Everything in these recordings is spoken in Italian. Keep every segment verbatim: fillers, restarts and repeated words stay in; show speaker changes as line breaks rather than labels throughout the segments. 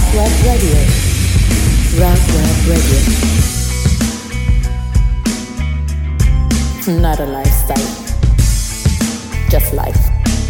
Web Radio. Rock Web Radio. Not a lifestyle, just life.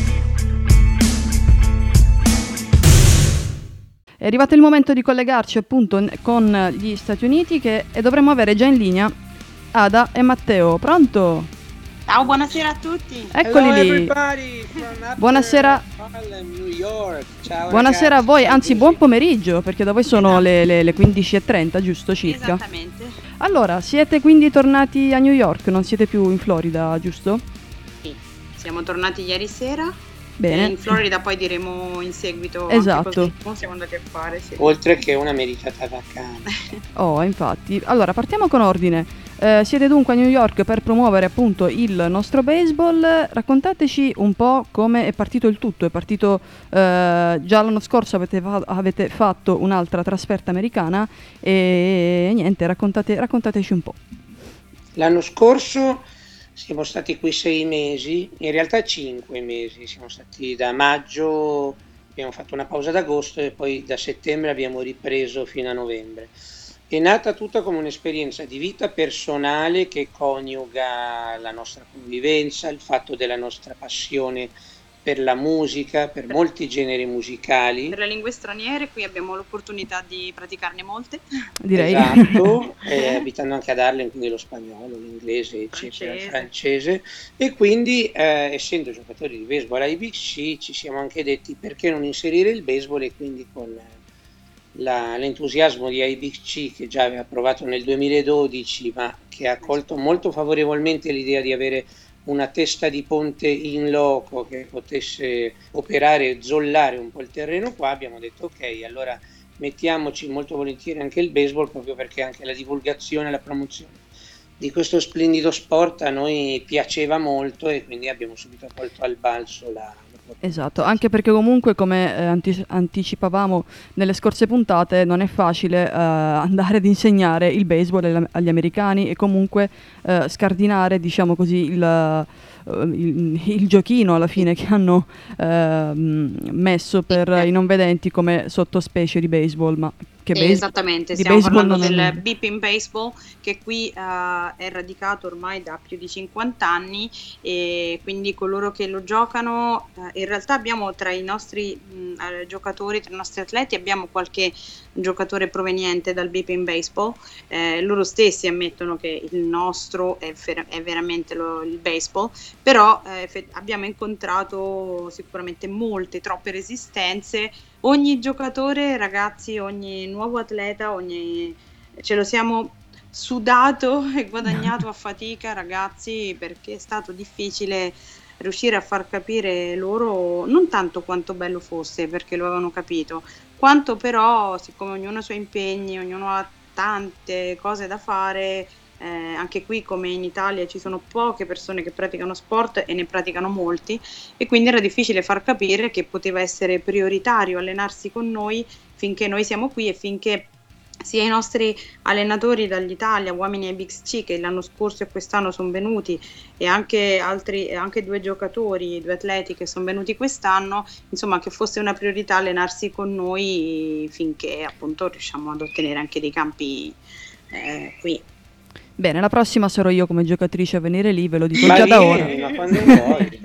È arrivato il momento di collegarci appunto con gli Stati Uniti che, e dovremmo avere già in linea Ada e Matteo. Pronto?
Ciao, buonasera a tutti.
Eccoli
Hello
lì.
everybody from Upper
Buonasera.
Harlem, New York. Ciao
Buonasera a
ragazzi.
voi, anzi buon pomeriggio, perché da voi sono le, le, le quindici e trenta, giusto circa?
Esattamente.
Allora, siete quindi tornati a New York, non siete più in Florida, giusto?
Sì, siamo tornati ieri sera.
Bene.
E in Florida poi diremo in seguito
Esatto.
anche cosa siamo andati a fare. Sì.
Oltre che una meritata vacanza.
Oh, infatti. Allora, partiamo con ordine. Eh, siete dunque a New York per promuovere appunto il nostro baseball. Raccontateci un po' come è partito il tutto. È partito eh, già l'anno scorso, avete, fa- avete fatto un'altra trasferta americana e niente, raccontate- raccontateci un po'.
L'anno scorso siamo stati qui sei mesi, in realtà cinque mesi. Siamo stati da maggio, abbiamo fatto una pausa d'agosto e poi da settembre abbiamo ripreso fino a novembre. È nata tutta come un'esperienza di vita personale che coniuga la nostra convivenza, il fatto della nostra passione per la musica, per molti generi musicali.
Per le lingue straniere qui abbiamo l'opportunità di praticarne molte.
Direi.
Esatto, eh, abitando anche ad Harlem, quindi lo spagnolo, l'inglese, eccetera, il
Francese.
francese. E quindi, eh, essendo giocatori di baseball ai Big C, ci siamo anche detti perché non inserire il baseball e quindi con la- l'entusiasmo di I Big C che già aveva provato nel duemiladodici, ma che ha accolto molto favorevolmente l'idea di avere una testa di ponte in loco che potesse operare e zollare un po' il terreno qua, abbiamo detto ok, allora mettiamoci molto volentieri anche il baseball, proprio perché anche la divulgazione e la promozione di questo splendido sport a noi piaceva molto e quindi abbiamo subito colto al balzo la l'opportunità.
Esatto, anche perché comunque come eh, anti- anticipavamo nelle scorse puntate non è facile eh, andare ad insegnare il baseball agli, agli americani e comunque eh, scardinare, diciamo così, il, eh, il, il giochino alla fine che hanno ehm, messo per i non vedenti come sottospecie di baseball, ma che
Sì,
base-
esattamente,
di
stiamo
baseball
parlando
non è
del
nulla.
Beeping Baseball che qui eh, è radicato ormai da più di cinquanta anni e quindi coloro che lo giocano, eh, in realtà abbiamo tra i nostri mh, eh, giocatori, tra i nostri atleti abbiamo qualche giocatore proveniente dal Beeping Baseball, eh, loro stessi ammettono che il nostro è, fer- è veramente lo- il baseball, però eh, effe- abbiamo incontrato sicuramente molte, troppe resistenze. Ogni giocatore, ragazzi, ogni nuovo atleta, ogni ce lo siamo sudato e guadagnato a fatica, ragazzi, perché è stato difficile riuscire a far capire loro non tanto quanto bello fosse, perché lo avevano capito, quanto però, siccome ognuno ha i suoi impegni, ognuno ha tante cose da fare, eh, anche qui come in Italia ci sono poche persone che praticano sport e ne praticano molti e quindi era difficile far capire che poteva essere prioritario allenarsi con noi finché noi siamo qui e finché sia i nostri allenatori dall'Italia, uomini e Big C, che l'anno scorso e quest'anno sono venuti, e anche altri, e anche due giocatori, due atleti che sono venuti quest'anno, insomma che fosse una priorità allenarsi con noi finché appunto riusciamo ad ottenere anche dei campi eh, qui.
Bene, la prossima sarò io come giocatrice a venire lì, ve lo dico
Ma
già da ora.
vieni, ma quando vuoi.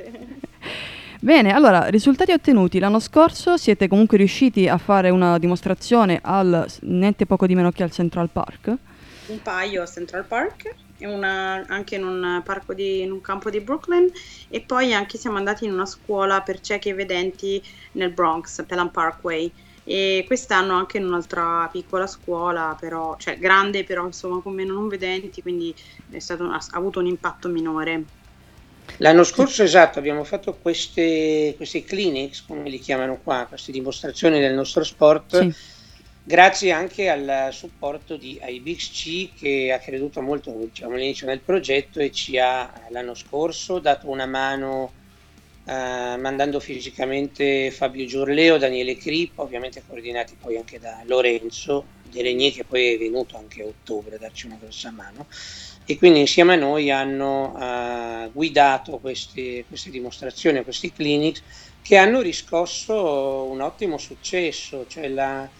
Bene, allora, risultati ottenuti. L'anno scorso siete comunque riusciti a fare una dimostrazione al niente poco di meno che al Central Park.
Un paio a Central Park e una, anche in un parco di, in un campo di Brooklyn e poi anche siamo andati in una scuola per ciechi e vedenti nel Bronx, Pelham Parkway, e quest'anno anche in un'altra piccola scuola, però, cioè grande però insomma con meno non vedenti, quindi è stato, ha avuto un impatto minore.
L'anno scorso, esatto, abbiamo fatto queste, questi clinics, come li chiamano qua, queste dimostrazioni del nostro sport,
Sì.
grazie anche al supporto di I B X C che ha creduto molto, diciamo, all'inizio nel progetto e ci ha l'anno scorso dato una mano eh, mandando fisicamente Fabio Giurleo, Daniele Crippa, ovviamente coordinati poi anche da Lorenzo De Regni, che poi è venuto anche a ottobre a darci una grossa mano. E quindi insieme a noi hanno uh, guidato queste, queste dimostrazioni, questi clinics che hanno riscosso un ottimo successo, cioè la,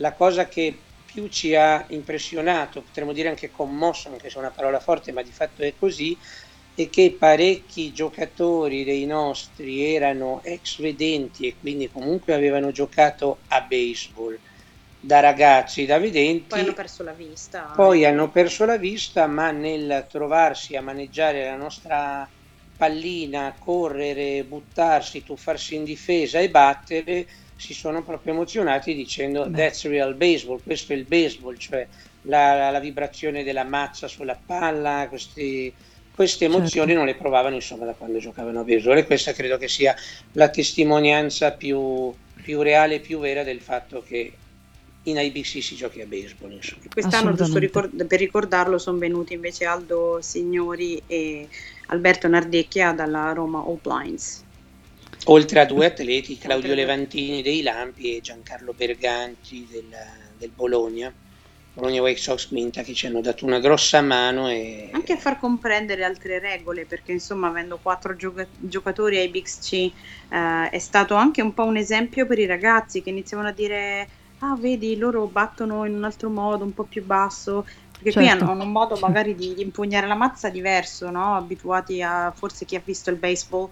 la cosa che più ci ha impressionato, potremmo dire anche commosso, anche se è una parola forte, ma di fatto è così, è che parecchi giocatori dei nostri erano ex vedenti e quindi comunque avevano giocato a baseball da ragazzi, da vedenti,
Poi hanno perso la vista.
poi
eh.
hanno perso la vista, ma nel trovarsi a maneggiare la nostra pallina, correre, buttarsi, tuffarsi in difesa e battere, si sono proprio emozionati dicendo
Beh.
that's real baseball, questo è il baseball, cioè la, la- la vibrazione della mazza sulla palla, questi- queste emozioni
Certo.
non le provavano insomma da quando giocavano a baseball, e questa credo che sia la testimonianza più, più reale e più vera del fatto che in I B C si giochi a baseball, insomma.
Quest'anno, giusto
Assolutamente.
ricor- per ricordarlo, sono venuti invece Aldo Signori e Alberto Nardecchia dalla Roma All Blinds.
Oltre a due atleti, Claudio
Oltre a due-
Levantini dei Lampi e Giancarlo Berganti del, del Bologna, Bologna White Sox Quinta, che ci hanno dato una grossa mano e
Anche a far comprendere altre regole, perché insomma avendo quattro gioca- giocatori ai Big C eh, è stato anche un po' un esempio per i ragazzi che iniziavano a dire ah vedi loro battono in un altro modo, un po' più basso, perché qui
Certo.
hanno, hanno un modo magari di, di impugnare la mazza diverso, no? Abituati a forse chi ha visto il baseball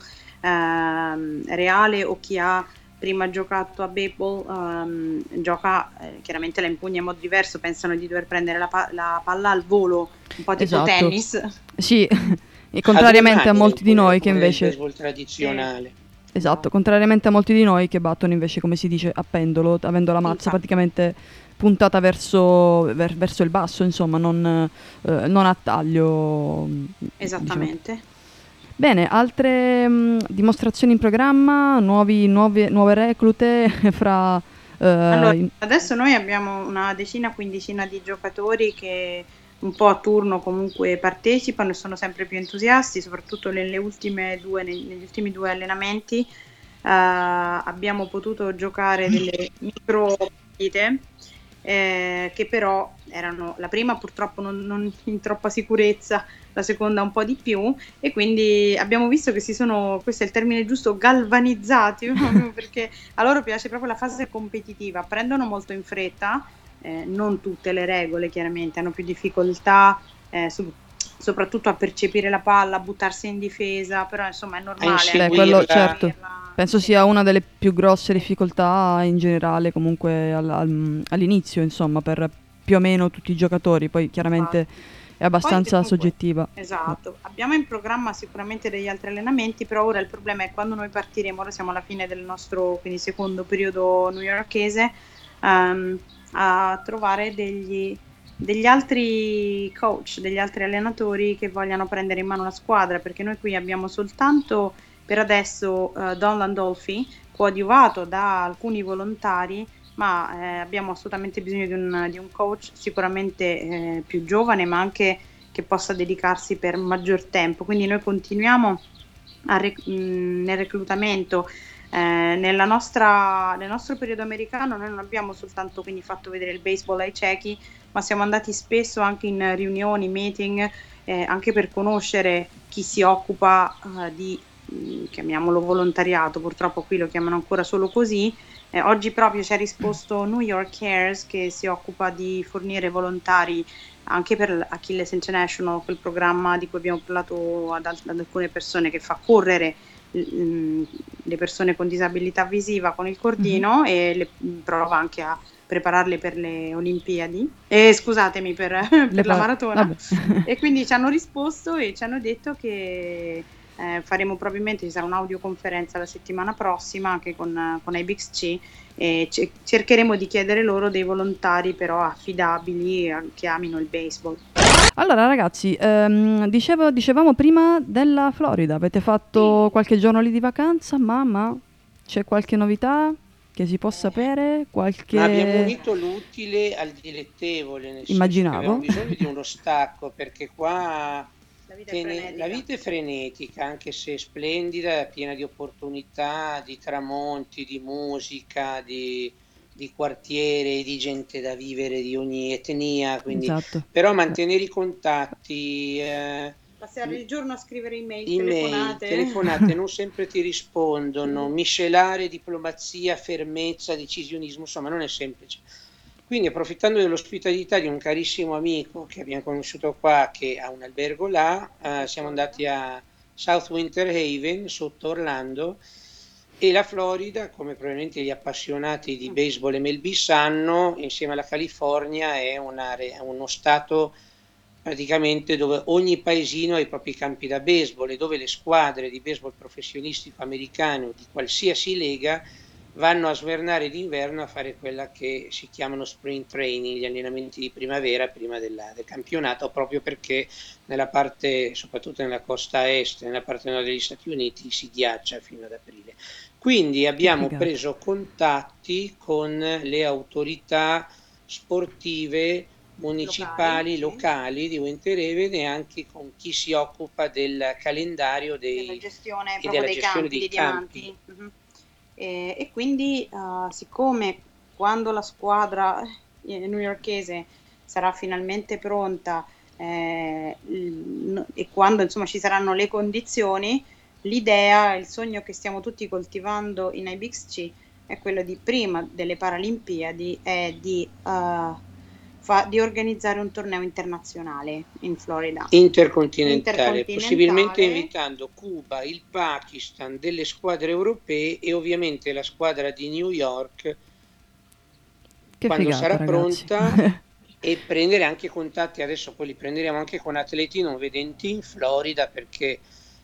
ehm, reale o chi ha prima giocato a baseball ehm, gioca eh, chiaramente la impugna in modo diverso, pensano di dover prendere la, pa- la palla al volo, un po' tipo
Esatto.
tennis.
Sì, e contrariamente a
due mani
molti di
impugna,
noi che
come nel
invece...
baseball tradizionale.
Esatto, contrariamente a molti di noi che battono invece, come si dice, a pendolo, avendo la mazza
Infatti.
praticamente puntata verso, ver- verso il basso, insomma, non, eh, non a taglio. mm, diciamo.
Esattamente.
Bene, altre mm, dimostrazioni in programma, nuovi, nuove, nuove reclute fra... eh,
Allora,
in-
adesso noi abbiamo una decina, quindicina di giocatori che un po' a turno comunque partecipano e sono sempre più entusiasti, soprattutto nelle ultime due, neg- negli ultimi due allenamenti. eh, abbiamo potuto giocare delle micro partite eh, che però erano la prima purtroppo non, non in troppa sicurezza, la seconda un po' di più, e quindi abbiamo visto che si sono, questo è il termine giusto, galvanizzati proprio perché a loro piace proprio la fase competitiva, prendono molto in fretta, eh, non tutte le regole chiaramente, hanno più difficoltà, eh, su- soprattutto a percepire la palla, a buttarsi in difesa, però insomma è normale.
Beh,
anche
quello
inseguirla.
certo.
inseguirla,
Penso
sì.
sia una delle più grosse difficoltà in generale, comunque al- al- all'inizio, insomma, per più o meno tutti i giocatori. Poi chiaramente
Infatti.
è abbastanza
Poi, comunque,
soggettiva.
esatto, abbiamo in programma sicuramente degli altri allenamenti, però ora il problema è quando noi partiremo, ora siamo alla fine del nostro quindi secondo periodo newyorkese, ehm, a trovare degli, degli altri coach, degli altri allenatori che vogliano prendere in mano la squadra, perché noi qui abbiamo soltanto per adesso eh, Don Landolfi, coadiuvato da alcuni volontari, ma eh, abbiamo assolutamente bisogno di un, di un coach sicuramente eh, più giovane, ma anche che possa dedicarsi per maggior tempo. Quindi noi continuiamo a rec- mh, nel reclutamento. Eh, nella nostra, nel nostro periodo americano noi non abbiamo soltanto quindi fatto vedere il baseball ai ciechi, ma siamo andati spesso anche in riunioni, meeting, eh, anche per conoscere chi si occupa eh, di, mh, chiamiamolo volontariato, purtroppo qui lo chiamano ancora solo così. Eh, oggi proprio ci ha risposto New York Cares, che si occupa di fornire volontari anche per Achilles International, quel programma di cui abbiamo parlato ad, al- ad alcune persone, che fa correre mm, le persone con disabilità visiva con il cordino e le prova anche a prepararle per le Olimpiadi, eh, scusatemi, per, per
Le
la
pa-
maratona.
vabbè.
E quindi ci hanno risposto e ci hanno detto che eh, faremo probabilmente, ci sarà un'audioconferenza la settimana prossima anche con, con i Big C, e ce- cercheremo di chiedere loro dei volontari però affidabili eh, che amino il baseball.
Allora ragazzi, ehm, dicevo- dicevamo prima della Florida, avete fatto qualche giorno lì di vacanza, ma, ma c'è qualche novità che si può sapere?
Ma abbiamo
Qualche...
unito l'utile al dilettevole, nel senso che
Immaginavo.
avevamo bisogno di uno stacco, perché qua
La vita è
te ne-
frenetica.
la vita è frenetica, anche se splendida, piena di opportunità, di tramonti, di musica, di, di quartiere, di gente da vivere di ogni etnia, quindi
Esatto.
però mantenere i contatti, eh,
Passare il giorno a scrivere email,
email,
telefonate.
telefonate non sempre ti rispondono, miscelare diplomazia, fermezza, decisionismo, insomma non è semplice. Quindi, approfittando dell'ospitalità di un carissimo amico che abbiamo conosciuto qua, che ha un albergo là, eh, siamo andati a South Winter Haven, sotto Orlando, e la Florida, come probabilmente gli appassionati di baseball e M L B sanno, insieme alla California è una re- uno stato praticamente dove ogni paesino ha i propri campi da baseball e dove le squadre di baseball professionistico americano di qualsiasi lega vanno a svernare d'inverno a fare quella che si chiamano spring training, gli allenamenti di primavera prima della- del campionato, proprio perché nella parte, soprattutto nella costa est, nella parte nord degli Stati Uniti, si ghiaccia fino ad aprile. Quindi
Che
abbiamo
figata.
preso contatti con le autorità sportive municipali,
Locali, sì.
locali di Winter Haven e anche con chi si occupa del calendario
Della
dei,
gestione
e
proprio
della
dei
gestione
campi,
dei
dei
campi.
diamanti. Mhm. E, e quindi, eh, siccome quando la squadra eh, newyorkese sarà finalmente pronta eh, il- e quando insomma ci saranno le condizioni, l'idea, il sogno che stiamo tutti coltivando in I B X C è quello di prima delle Paralimpiadi è di, eh, fa- di organizzare un torneo internazionale in Florida,
Intercontinentale, possibilmente
intercontinentale.
invitando Cuba, il Pakistan, delle squadre europee e ovviamente la squadra di New York
Che
quando
figata,
sarà
ragazzi.
pronta, e prendere anche contatti. Adesso poi li prenderemo anche con atleti non vedenti in Florida, perché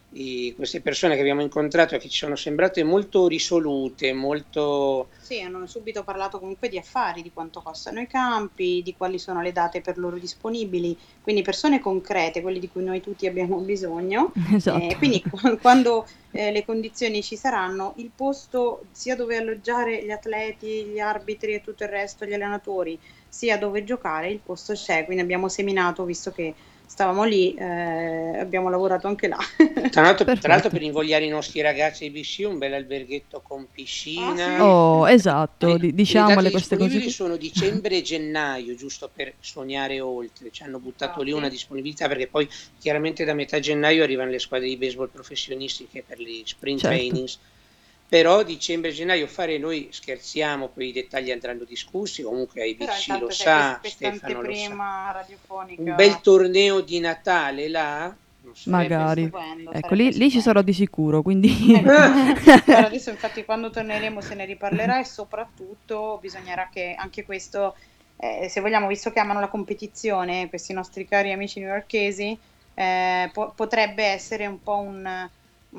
i- queste persone che abbiamo incontrato, che ci sono sembrate molto risolute, molto...
Sì, hanno subito parlato comunque di affari, di quanto costano i campi, di quali sono le date per loro disponibili, quindi persone concrete, quelle di cui noi tutti abbiamo bisogno. Eh,
Esatto.
quindi qu- quando eh, le condizioni ci saranno, il posto sia dove alloggiare gli atleti, gli arbitri e tutto il resto, gli allenatori, sia dove giocare, il posto c'è, quindi abbiamo seminato, visto che stavamo lì, eh, abbiamo lavorato anche là.
Tra l'altro, tra l'altro
Perfetto.
per invogliare i nostri ragazzi a I B C, un bel alberghetto con
Ah
piscina.
sì?
Oh, esatto,
Le,
di-
le date
diciamole queste cose
disponibili
qui.
sono dicembre e gennaio, giusto per sognare oltre. Ci hanno buttato lì una
Infatti.
disponibilità perché poi chiaramente da metà gennaio arrivano le squadre di baseball professionistiche per gli sprint
Certo.
trainings. Però dicembre e gennaio fare, noi scherziamo, poi i dettagli andranno discussi, comunque
Però
I B C lo
intanto c'è quest-
sa,
questa
Stefano lo sa.
anteprima
Un bel
radiofonica.
torneo di Natale là non sarebbe
Magari.
male.
Stupendo,
Ecco,
sarebbe
lì, lì ci sarò
stupendo.
di sicuro, quindi...
Ecco, guarda, adesso infatti quando torneremo se ne riparlerà e soprattutto bisognerà che anche questo, eh, se vogliamo, visto che amano la competizione, questi nostri cari amici newyorkesi, eh, po- potrebbe essere un po' un,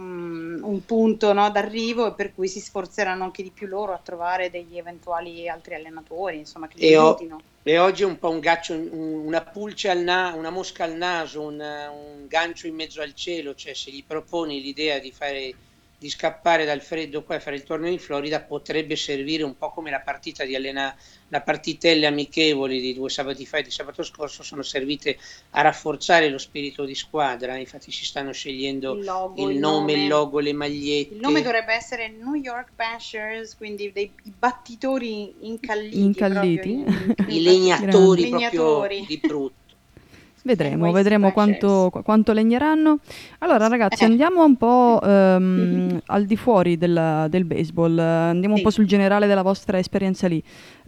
un- un punto, no, d'arrivo e per cui si sforzeranno anche di più loro a trovare degli eventuali altri allenatori, insomma, che li
E, ho-
aiutino.
e oggi è un po' un gaccio, un- una pulce al na- una mosca al naso, un, un gancio in mezzo al cielo, cioè se gli proponi l'idea di fare, di scappare dal freddo qua e fare il torneo in Florida, potrebbe servire un po' come la partita di allena, la partitelle amichevoli di due sabati fa e di sabato scorso sono servite a rafforzare lo spirito di squadra. Infatti si stanno scegliendo
Il logo,
il
il
nome, il
nome.
logo, le
Il nome
magliette.
dovrebbe essere New York Bashers, quindi dei i battitori
Gli
incalliti, proprio
incalliti.
in, in-
I
infatti,
Grandi.
legnatori proprio
legnatori,
di brutto.
Vedremo,
N Y C
vedremo
Bashers.
quanto, qu- quanto legneranno. Allora, ragazzi,
Eh,
andiamo un po' ehm, al di fuori del, del baseball, eh, andiamo un po'
sì.
sul generale della vostra esperienza lì.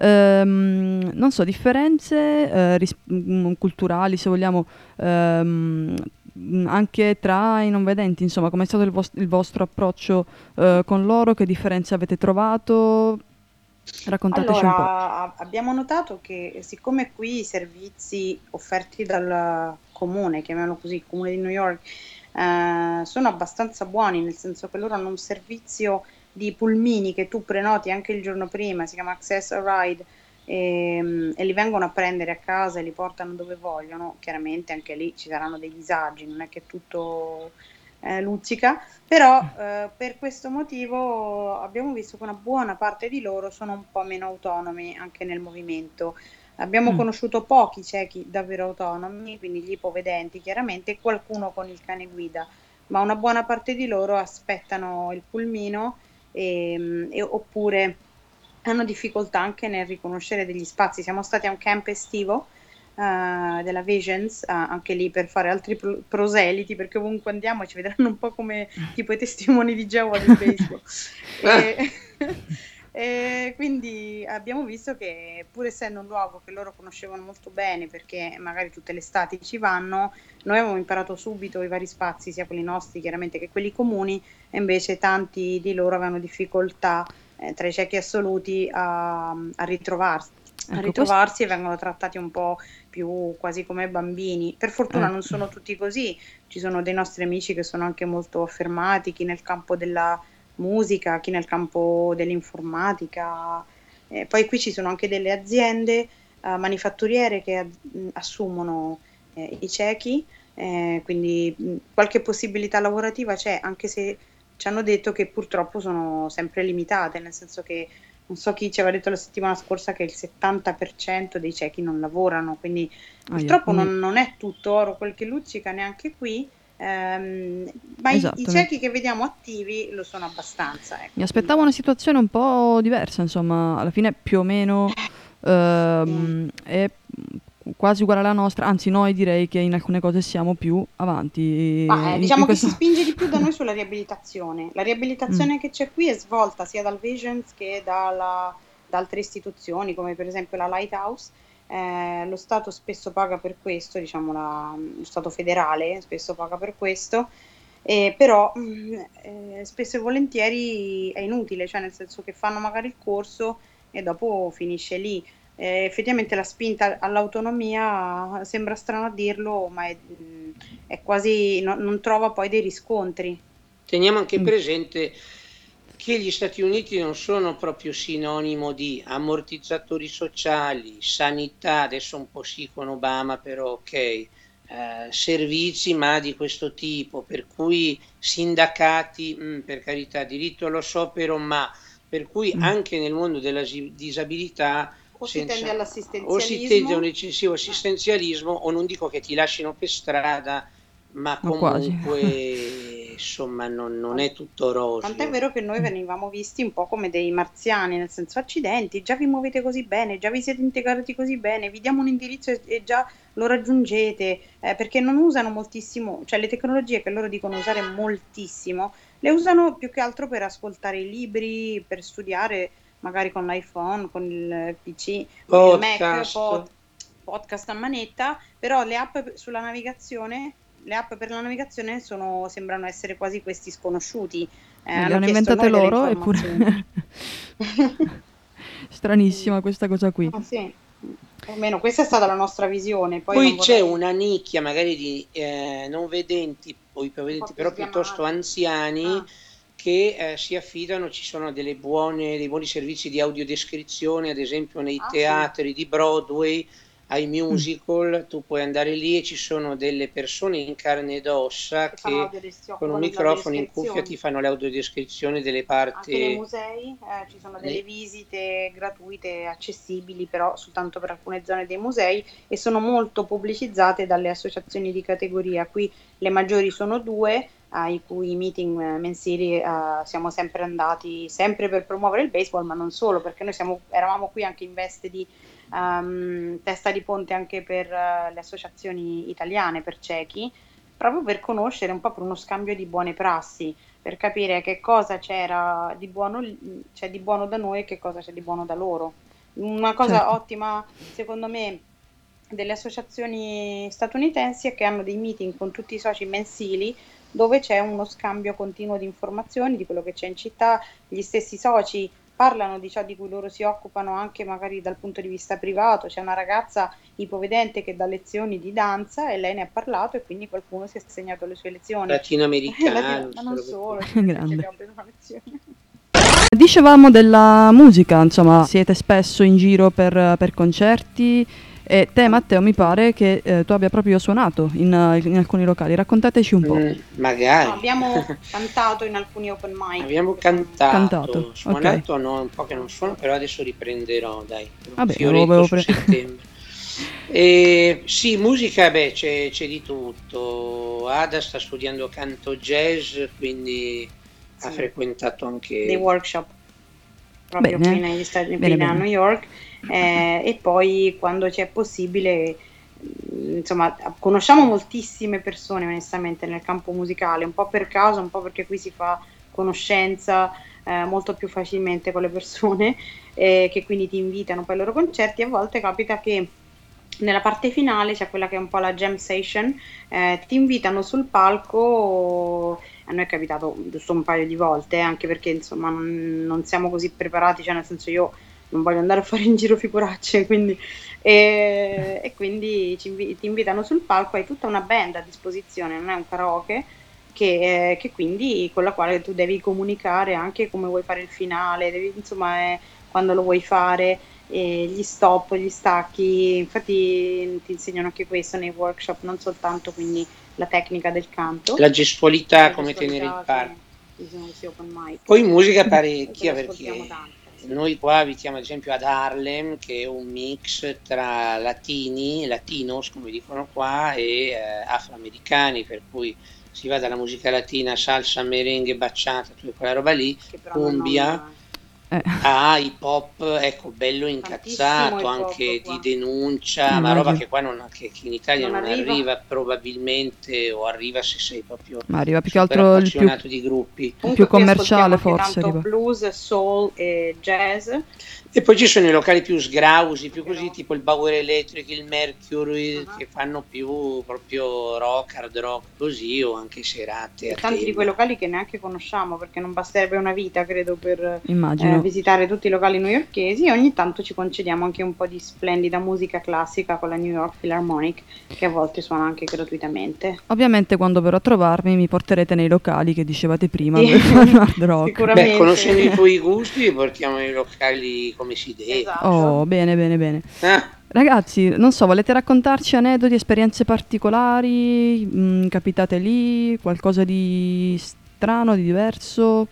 Ehm, non so, differenze eh, ris- mm, culturali, se vogliamo, ehm, mm, anche tra i non vedenti, insomma, com'è stato il, vos- il vostro approccio eh, con loro? Che differenze avete trovato? Raccontateci un po'.
Allora, a- abbiamo notato che siccome qui i servizi offerti dal comune, chiamiamolo così, il comune di New York, eh, sono abbastanza buoni, nel senso che loro hanno un servizio di pulmini che tu prenoti anche il giorno prima, si chiama Access a Ride, e, e li vengono a prendere a casa e li portano dove vogliono. Chiaramente anche lì ci saranno dei disagi, non è che tutto eh, luccica. Però eh, per questo motivo abbiamo visto che una buona parte di loro sono un po' meno autonomi anche nel movimento. Abbiamo
Mm.
conosciuto pochi ciechi davvero autonomi, quindi gli ipovedenti chiaramente, e qualcuno con il cane guida, ma una buona parte di loro aspettano il pulmino e, e- oppure hanno difficoltà anche nel riconoscere degli spazi. Siamo stati a un camp estivo eh, della Visions, eh, anche lì per fare altri pro- proseliti, perché ovunque andiamo ci vedranno un po' come tipo i testimoni di Geova del baseball. E, E quindi abbiamo visto che, pur essendo un luogo che loro conoscevano molto bene, perché magari tutte le estati ci vanno, noi avevamo imparato subito i vari spazi, sia quelli nostri chiaramente che quelli comuni, e invece tanti di loro avevano difficoltà, eh, tra i ciechi assoluti, a, a ritrovarsi. A
Ecco, questo...
ritrovarsi e vengono trattati un po' più quasi come bambini. Per fortuna
ecco.
non sono tutti così, ci sono dei nostri amici che sono anche molto affermati, chi nel campo della musica, chi nel campo dell'informatica. Eh, poi qui ci sono anche delle aziende uh, manifatturiere che ad- assumono eh, i ciechi, eh, quindi mh, qualche possibilità lavorativa c'è, anche se ci hanno detto che purtroppo sono sempre limitate, nel senso che non so chi ci aveva detto la settimana scorsa che il settanta per cento dei ciechi non lavorano, quindi
Aia,
purtroppo
quindi...
non, non è tutto oro quel che luccica neanche qui, ehm, ma i, i
Esatto, mi...
ciechi che vediamo attivi lo sono abbastanza,
mi
ecco, quindi
aspettavo una situazione un po' diversa, insomma, alla fine più o meno
sì.
ehm, è quasi uguale alla nostra, anzi noi direi che in alcune cose siamo più avanti
Ma, eh,
in, in
diciamo che
questo...
si spinge di più da noi sulla riabilitazione. La
Mm,
riabilitazione che c'è qui è svolta sia dal Visions che dalla- da altre istituzioni, come per esempio la Lighthouse. Eh, lo Stato spesso paga per questo, diciamo la- lo Stato federale spesso paga per questo, eh, però mm, eh, spesso e volentieri è inutile, cioè nel senso che fanno magari il corso e dopo finisce lì. Eh, effettivamente la spinta all'autonomia sembra strano a dirlo, ma è, mm, è quasi, no- non trova poi dei riscontri.
Teniamo anche
mm,
presente che gli Stati Uniti non sono proprio sinonimo di ammortizzatori sociali, sanità, adesso un po' sì con Obama, però ok, eh, servizi ma di questo tipo, per cui sindacati, mh, per carità, diritto allo sciopero, ma per cui
mm.
anche nel mondo della si- disabilità
O si tende
senza, o si tende a un
all'assistenzialismo,
eccessivo
eh,
assistenzialismo o non dico che ti lasciano per strada, ma
Ma quasi.
comunque insomma non, non
tan-
è tutto
tant'è
roseo.
vero che noi venivamo visti un po' come dei marziani, nel senso accidenti, già vi muovete così bene, già vi siete integrati così bene, vi diamo un indirizzo e, e già lo raggiungete, eh, perché non usano moltissimo, cioè le tecnologie che loro dicono usare moltissimo, le usano più che altro per ascoltare i libri, per studiare magari con l'iPhone, con il P C, con il Mac,
Podcast,
pod- podcast a manetta, però le app sulla navigazione, le app per la navigazione sono, sembrano essere quasi questi sconosciuti. Eh,
Eh, le
hanno
hanno
chiesto a
inventate
noi delle
loro,
informazioni.
eppure... Stranissima questa cosa qui.
Ah, sì, almeno questa è stata la nostra visione, poi non
poi c'è
vorrei
una nicchia magari di eh, non vedenti o
un po'
ipovedenti,
più
però piuttosto
sgamati.
anziani
Ah,
che eh, si affidano, ci sono delle buone, dei buoni servizi di audiodescrizione, ad esempio nei
ah sì,
teatri di Broadway, ai
Mm.
musical, tu puoi andare lì e ci sono delle persone in carne ed ossa
che fanno
che
l'audio, si
con un
occupano
microfono in cuffia
dell'audiodescrizione.
ti fanno le audiodescrizioni delle
Anche nei
parti.
musei eh, ci sono delle
ne-
visite gratuite, accessibili però soltanto per alcune zone dei musei e sono molto pubblicizzate dalle associazioni di categoria. Qui le maggiori sono due, ai cui meeting eh, mensili eh, siamo sempre andati, sempre per promuovere il baseball, ma non solo, perché noi siamo- eravamo qui anche in veste di ehm, testa di ponte anche per eh, le associazioni italiane, per ciechi, proprio per conoscere un po' per uno scambio di buone prassi per capire che cosa c'era di buono, c'è di buono da noi e che cosa c'è di buono da loro. Una cosa
Certo.
ottima, secondo me, delle associazioni statunitensi è che hanno dei meeting con tutti i soci mensili dove c'è uno scambio continuo di informazioni di quello che c'è in città, gli stessi soci parlano di ciò di cui loro si occupano anche magari dal punto di vista privato. C'è una ragazza ipovedente che dà lezioni di danza e lei ne ha parlato e quindi qualcuno si è segnato le sue lezioni. Latino-
Latinoamericano,
ma
queste
non
robe qua.
solo, ci ci
Grande.
abbiamo preso una lezione.
Dicevamo della musica, insomma, siete spesso in giro per, per concerti e te, Matteo, mi pare che eh, tu abbia proprio suonato in, eh, in alcuni locali. Raccontateci un po'.
Mm,
No,
magari.
abbiamo cantato in alcuni open mic
Abbiamo
che fanno
Cantato,
cantato,
ok.
suonato no, un po' che non suono, però adesso riprenderò, dai, un
Vabbè, avevo,
fioretto
avevo
su
pre-
settembre. E, sì, musica, beh, c'è, c'è di tutto. Ada sta studiando canto jazz, quindi ha
sì,
frequentato
dei
anche...
workshop proprio qui
Bene,
negli Stati
bene,
qui a New
bene.
York, eh, e poi quando c'è possibile, mh, insomma, conosciamo moltissime persone onestamente nel campo musicale, un po' per caso, un po' perché qui si fa conoscenza, eh, molto più facilmente con le persone eh, che quindi ti invitano poi ai loro concerti. A volte capita che nella parte finale c'è quella che è un po' la jam session, eh, ti invitano sul palco, a noi è capitato giusto un paio di volte, anche perché insomma non, non siamo così preparati, cioè nel senso io non voglio andare a fare in giro figuracce, quindi, e, e quindi ci invi- ti invitano sul palco, hai tutta una band a disposizione, non è un karaoke, che, che quindi con la quale tu devi comunicare anche come vuoi fare il finale, devi, insomma, eh, quando lo vuoi fare, e gli stop, gli stacchi, infatti ti insegnano anche questo nei workshop, non soltanto quindi la tecnica del canto,
La gestualità,
la
come tenere il
gestualità
palco.
che usano questi open mic.
Poi musica
Questo
parecchia,
lo ascoltiamo
perché
tanto. Sì.
noi qua abitiamo ad esempio ad Harlem, che è un mix tra latini, latinos come dicono qua, e eh, afroamericani, per cui si va dalla musica latina, salsa, merengue, bachata, tutta quella roba lì,
Che però non
cumbia,
non-
Eh,
a hip hop, ecco, bello
tantissimo
incazzato,
hip hop
anche
qua.
di denuncia, ma roba
immagino.
che qua non, che, che in Italia
Non
non
arriva.
arriva probabilmente, o arriva se sei proprio
Ma arriva più che
super
altro il più,
appassionato di gruppi.
il
Comunque
più
qui
commerciale,
ascoltiamo anche
forse
tanto
arriva.
blues, soul e jazz.
E poi ci sono i locali più sgrausi, più
Però-
così, tipo il Bauer Electric, il Mercury,
Ah.
che fanno più proprio rock, hard rock, così, o anche serate
E
a
tanti di
tema.
quei locali che neanche conosciamo, perché non basterebbe una vita, credo, per eh,
Immagino.
visitare tutti i locali newyorkesi, e ogni tanto ci concediamo anche un po' di splendida musica classica con la New York Philharmonic, che a volte suona anche gratuitamente.
Ovviamente quando verrò a trovarmi mi porterete nei locali che dicevate prima,
Sì,
dove fanno hard rock.
sicuramente.
Beh, conoscendo i tuoi gusti, li portiamo nei locali come si deve.
Esatto.
Oh, bene, bene, bene.
Ah,
Ragazzi, non so, volete raccontarci aneddoti, esperienze particolari? Mm, capitate lì? Qualcosa di strano, di diverso?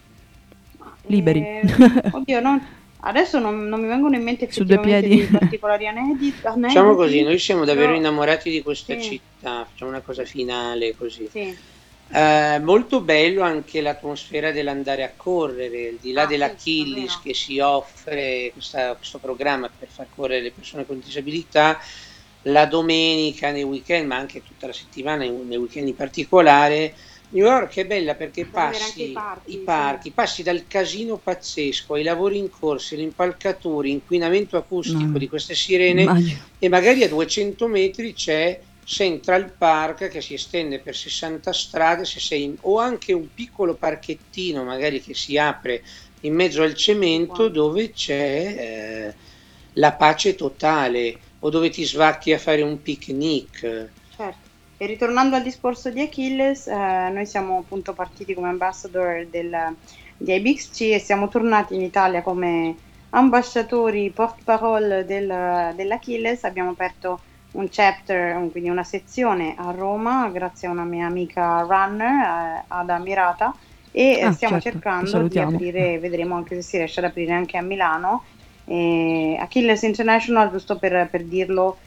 Liberi.
Eh, oddio, non- adesso non, non mi vengono in mente
Su due
effettivamente
piedi.
dei particolari anedi- aneddoti.
Diciamo così, noi siamo davvero
però-
innamorati di questa
sì.
città, facciamo una cosa finale così.
Sì.
Eh, molto bello anche l'atmosfera dell'andare a correre, al di là
Ah,
della
sì,
Achilles
davvero.
che si offre questa- questo programma per far correre le persone con disabilità, la domenica, nei weekend, ma anche tutta la settimana, in- nei weekend in particolare. New York è bella perché
Da vedere anche
passi
i parchi,
i
sì.
parchi, passi dal casino pazzesco ai lavori in corso, le impalcature, inquinamento acustico
No,
di queste sirene,
immagino.
e magari a duecento metri c'è Central Park che si estende per sessanta strade, se sei in- o anche un piccolo parchettino magari che si apre in mezzo al cemento,
Wow.
dove c'è eh, la pace totale, o dove ti svacchi a fare un picnic.
Certo. E ritornando al discorso di Achilles, eh, noi siamo appunto partiti come ambassador del, di I B X C e siamo tornati in Italia come ambasciatori porte-parole del, dell'Achilles. Abbiamo aperto un chapter, un- quindi una sezione a Roma, grazie a una mia amica runner, eh, Ada Mirata, e eh,
Ah,
stiamo
certo, ti
cercando di
salutiamo.
aprire, vedremo anche se si riesce ad aprire anche a Milano. E Achilles International, giusto per, per dirlo,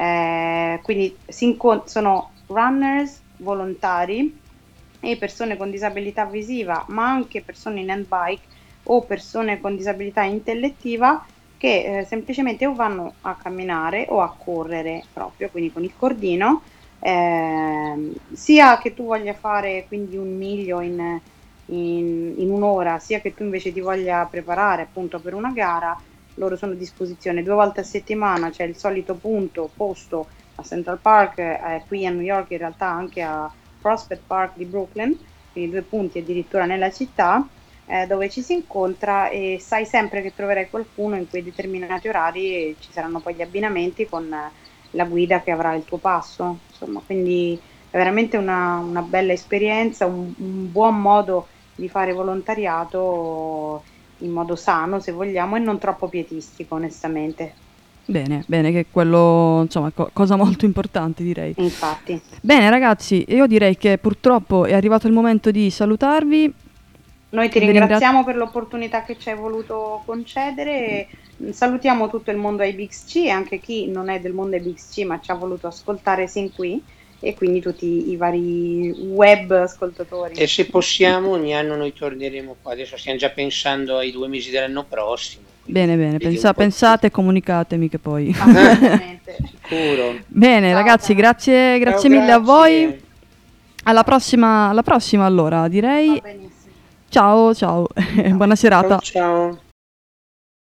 eh, quindi si incont- sono runners volontari e persone con disabilità visiva, ma anche persone in handbike o persone con disabilità intellettiva che eh, semplicemente o vanno a camminare o a correre proprio, quindi con il cordino, ehm, sia che tu voglia fare quindi un miglio in, in, in un'ora, sia che tu invece ti voglia preparare appunto per una gara, loro sono a disposizione due volte a settimana, c'è il solito punto, posto a Central Park, eh, qui a New York, in realtà anche a Prospect Park di Brooklyn, quindi due punti addirittura nella città, eh, dove ci si incontra e sai sempre che troverai qualcuno in quei determinati orari e ci saranno poi gli abbinamenti con eh, la guida che avrà il tuo passo, insomma, quindi è veramente una, una bella esperienza, un, un buon modo di fare volontariato in modo sano, se vogliamo, e non troppo pietistico, onestamente.
Bene, bene, che quello, insomma, co- cosa molto importante direi.
Infatti.
Bene ragazzi, io direi che purtroppo è arrivato il momento di salutarvi.
Noi ti
Vi ringra-
ringraziamo per l'opportunità che ci hai voluto concedere. e salutiamo tutto il mondo I B X C e anche chi non è del mondo I B X C ma ci ha voluto ascoltare sin qui, e quindi tutti i vari web ascoltatori.
E se possiamo, ogni anno noi torneremo qua. Adesso stiamo già pensando ai due mesi dell'anno prossimo. quindi
Bene, bene,
vedi un
pensa-
po' tu.
pensate e comunicatemi che poi.
Assolutamente.
Sicuro.
Bene
Ciao,
ragazzi,
ciao.
grazie, grazie
Ciao,
mille a voi.
grazie.
Alla prossima, alla prossima allora,
Va
direi.
benissimo.
Ciao, ciao, buona serata.
Ciao ciao.